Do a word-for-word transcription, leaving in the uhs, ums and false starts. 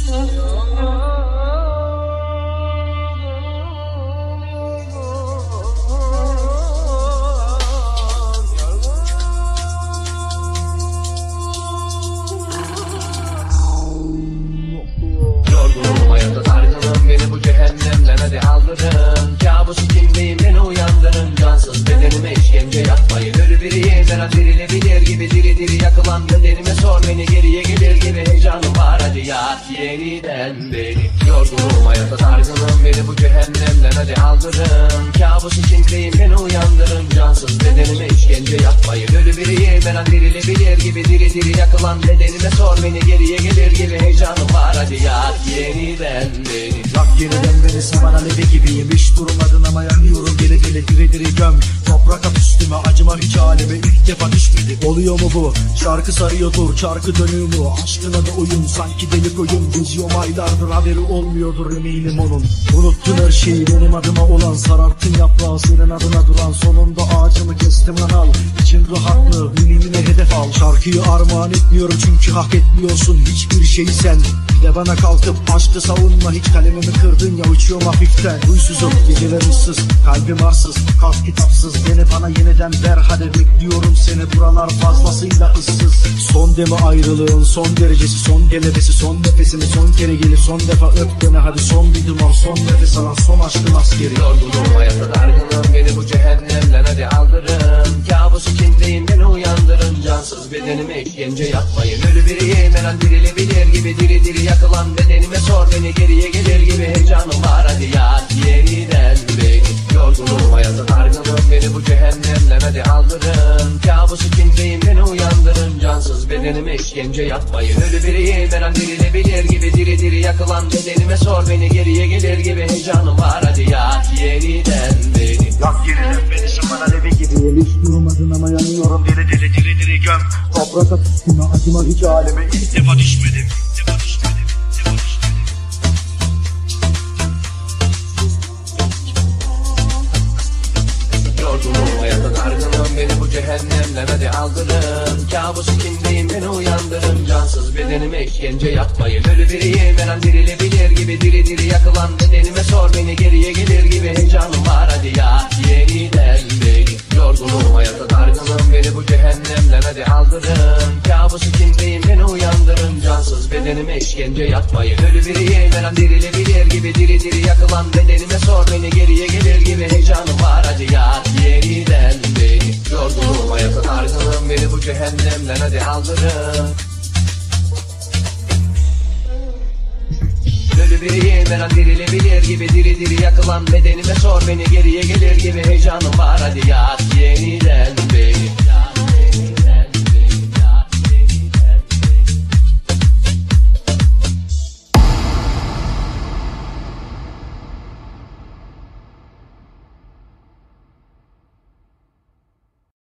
Yorgunum hayatta dargınım, beni bu cehennemden hadi aldırın. Kabusu kimliğim, beni uyandırın. Cansız bedenime işkence yapmayın. Ölü biriyim her an dirilebilir gibi, diri diri yakılan bedenime sor beni, geriye gelir gibi heyecanım var, hadi yat yeniden beni. Yorgunum hayatta dargınım, beni bu cehennemden hadi aldırın. Kabusu kimliğim, beni uyandırın. Cansız bedenime işkence yapmayın. Ölü biriyim her an dirilebilir gibi, diri diri yakılan bedenime sor beni, geriye gelir gibi heyecanım var, hadi yat yeniden beni. Yak yeniden beni, saman alevi gibiyim. Hiç durmadın ama yanıyorum, gele gele diri diri göm. Toprak at üstüme, acıma hiç aleme ilk defa düşmedi. Oluyor mu bu? Şarkı sarıyordur, çarkı dönüyor mu? Aşkına da oyun, sanki deli koyun. Geziyorum aylardır, haberi olmuyordur eminim onun. Unuttun her şeyi, benim adıma olan. Sararttın yaprağı, senin adına duran. Sonunda ağacımı kestim lan al. İçin rahatlığı, bilimine hedef al. Şarkıyı armağan etmiyorum çünkü hak etmiyorsun hiçbir şeyi sen. Bir de bana kalkıp aşkı savunma, hiç kalemimi kırdın ya, uçuyorum hafiften. Huysuzum, geceler ıssız, kalbim arsız, kalk kitapsız. Beni bana yeniden ver hadi, bekliyorum seni, buralar fazlasıyla ıssız. Son deme ayrılığın, son derecesi, son gelebesi, son nefesimi son kere gelir. Son defa öp beni hadi, son bir duman, son nefes alan, son aşkın askeri. Yorgunum hayatta dargınım, beni bu cehennemden hadi aldırın. Kabusu kimliğim, beni uyandırın. Cansız bedenime işkence yapmayın. Ölü biriyim her an dirilebilir gibi, diri diri yakılan bedenime sor beni, geriye gelir gibi heyecanım var, hadi yat yeniden beni. Yorgunum hayatta dargınım, beni bu cehennemden hadi aldırın. Kabusu kimliğim, beni uyandırın. Cansız bedenime işkence yapmayın. Ölü biriyim her an dirilebilir gibi, diri diri yakılan bedenime sor beni, geriye gelir gibi heyecanım var, hadi yat yeniden beni. Yak yeniden beni, saman alevi gibiyim. Hiç durmadın ama yanıyorum, deli deli diri diri göm. Toprak at üstüme, acıma hiç aleme ilk defa düşmedim. İlk defa düşmedim. Yorgunum hayatta dargınım, beni bu cehennemden hadi aldırın. Kabusu kimliğim, beni uyandırın. Cansız bedenime işkence yapmayın. Ölü biriyim her an dirilebilir gibi, diri diri yakılan bedenime sor beni, geriye gelir gibi heyecanım var, hadi yat yeniden beni. Yorgunum hayatta dargınım, beni bu cehennemden hadi aldırın. Kabusu kimliğim, beni uyandırın. Cansız bedenime işkence yapmayın. Ölü biriyim her an dirilebilir gibi, diri diri yakılan bedenime sor beni, geriye gelir gibi heyecanım var, hadi yat yeniden beni. Yorgunum hayatta dargınım, beni bu cehennemden hadi aldırın. Ölü biriyim her an dirilebilir gibi, diri diri yakılan bedenime sor beni, geriye gelir gibi heyecanım var, hadi yat yeniden